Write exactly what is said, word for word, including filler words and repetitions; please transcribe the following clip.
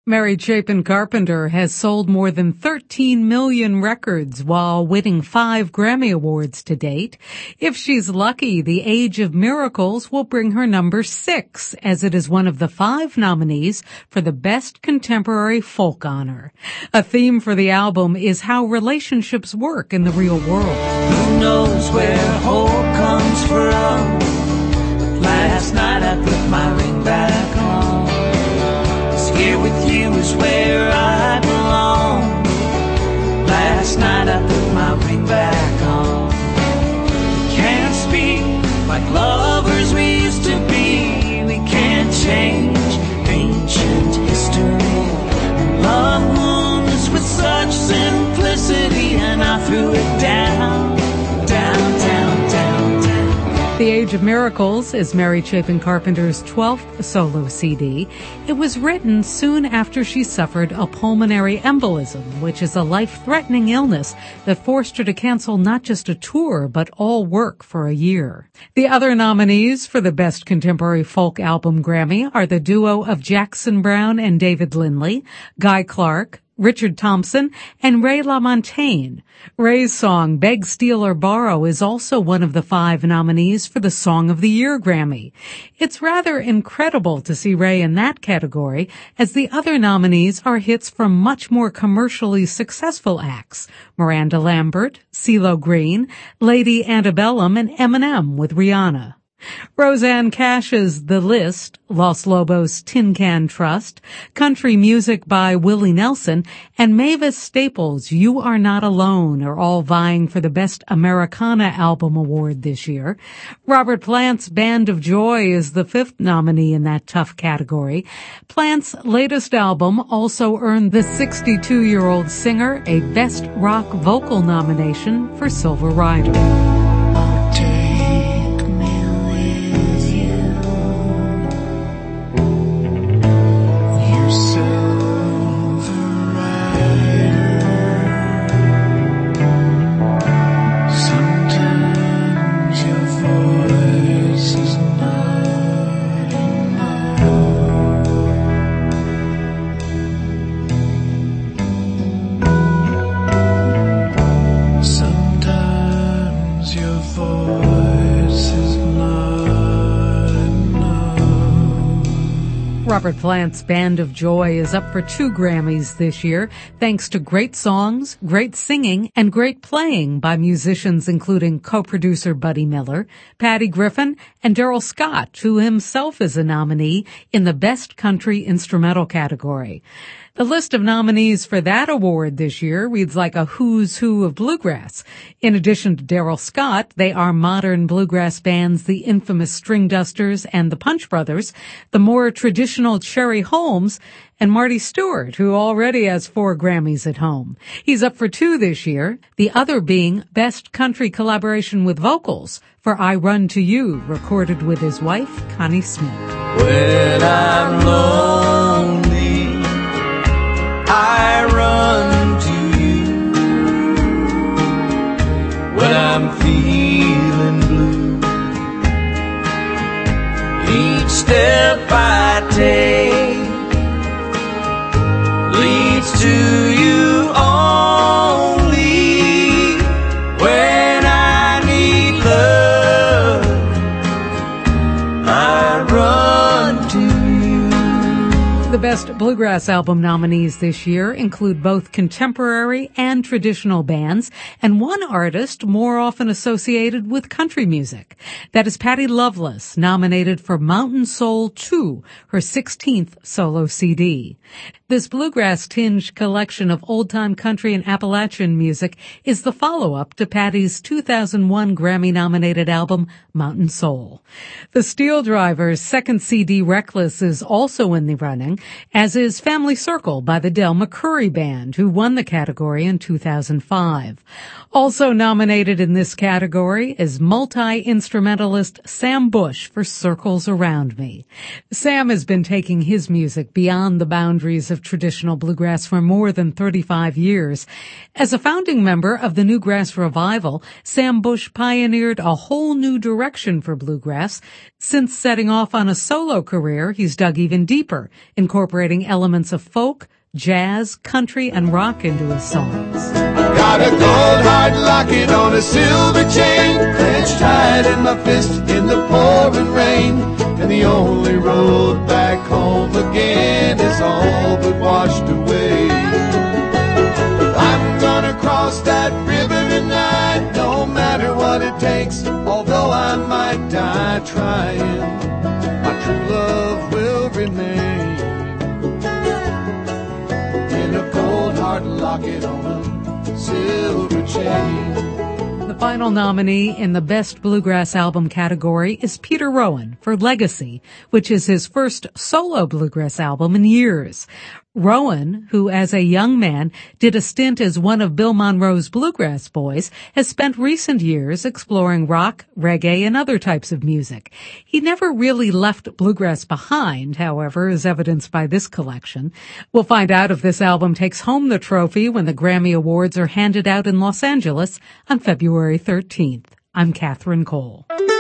Mary Chapin Carpenter has sold more than thirteen million records while winning five Grammy Awards to date. If she's lucky, The Age of Miracles will bring her number six, as it is one of the five nominees for the Best Contemporary Folk honor. A theme for the album is how relationships work in the real world. Who knows where hope comes from? But last night I put my ring back on. Here with you is where I belong. Last night I put my ring back on. We can't speak like lovers we used to be. We can't change ancient history. Love wounds with such simplicity, and I threw it down, down, down, down, down. The Age of Miracles is Mary Chapin Carpenter's twelfth solo C D. It was written soon after she suffered a pulmonary embolism, which is a life-threatening illness that forced her to cancel not just a tour, but all work for a year. The other nominees for the Best Contemporary Folk Album Grammy are the duo of Jackson Browne and David Lindley, Guy Clark, Richard Thompson, and Ray LaMontagne. Ray's song, Beg, Steal, or Borrow, is also one of the five nominees for the Song of the Year Grammy. It's rather incredible to see Ray in that category, as the other nominees are hits from much more commercially successful acts: Miranda Lambert, CeeLo Green, Lady Antebellum, and Eminem with Rihanna. Rosanne Cash's The List, Los Lobos Tin Can Trust, Country Music by Willie Nelson, and Mavis Staples' You Are Not Alone are all vying for the Best Americana Album Award this year. Robert Plant's Band of Joy is the fifth nominee in that tough category. Plant's latest album also earned the sixty-two-year-old singer a Best Rock Vocal nomination for Silver Rider. Robert Plant's Band of Joy is up for two Grammys this year, thanks to great songs, great singing, and great playing by musicians including co-producer Buddy Miller, Patty Griffin, and Daryl Scott, who himself is a nominee in the Best Country Instrumental category. The list of nominees for that award this year reads like a who's who of bluegrass. In addition to Daryl Scott, they are modern bluegrass bands the infamous String Dusters and the Punch Brothers, the more traditional Cherry Holmes, and Marty Stewart, who already has four Grammys at home. He's up for two this year, the other being Best Country Collaboration with Vocals for I Run to You, recorded with his wife, Connie Smith. When I'm lonely, I run to you. When I'm feeling blue, each step I take leads to you only. When I need love, I run to you. The Best Bluegrass Album nominees this year include both contemporary and traditional bands, and one artist more often associated with country music. That is Patty Loveless, nominated for Mountain Soul two, her sixteenth solo C D. This bluegrass-tinged collection of old-time country and Appalachian music is the follow-up to Patty's two thousand one Grammy-nominated album, Mountain Soul. The Steel Drivers' second C D, Reckless, is also in the running, as is Family Circle by the Del McCoury Band, who won the category in two thousand five. Also nominated in this category is multi-instrumentalist Sam Bush for Circles Around Me. Sam has been taking his music beyond the boundaries of traditional bluegrass for more than thirty-five years. As a founding member of the Newgrass Revival, Sam Bush pioneered a whole new direction for bluegrass. Since setting off on a solo career, he's dug even deeper, incorporating incorporating elements of folk, jazz, country, and rock into his songs. Got a gold hard locket on a silver chain, clenched tight in my fist in the pouring rain. And the only road back home again is all but washed away. I'm gonna cross that river tonight, no matter what it takes, although I might die trying. My true love will remain in a gold hard locket on a silver chain. The final nominee in the Best Bluegrass Album category is Peter Rowan for Legacy, which is his first solo bluegrass album in years. Rowan, who as a young man did a stint as one of Bill Monroe's Bluegrass Boys, has spent recent years exploring rock, reggae, and other types of music. He never really left bluegrass behind, however, as evidenced by this collection. We'll find out if this album takes home the trophy when the Grammy Awards are handed out in Los Angeles on February thirteenth. I'm Catherine Cole.